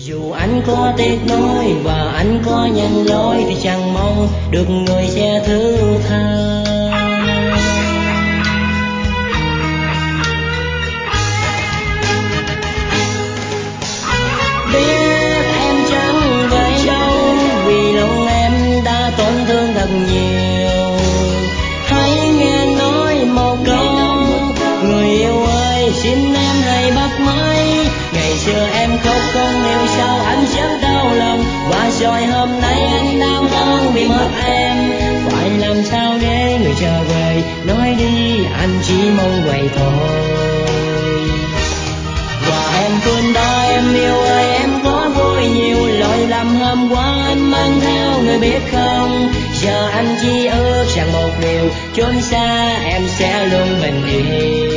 Dù anh có tiếc nuối và anh có nhận lỗi thì chẳng mong được người che thứ tha. Biết em chẳng vậy đâu vì lòng em đã tổn thương thật nhiều. Hãy nghe nói một câu, người yêu ơi xin em hãy bắt máy. Ngày xưa em khóc không hiểu sao anh rất đau lòng, và rồi hôm nay anh đau đớn vì mất em. Phải làm sao để người trở về, nói đi anh chỉ mong vậy thôi. Và em quên đó em yêu ơi, em có vui nhiều lỗi lầm hôm qua anh mang theo người biết không. Giờ anh chỉ ước rằng một điều, chốn xa em sẽ luôn bình yên.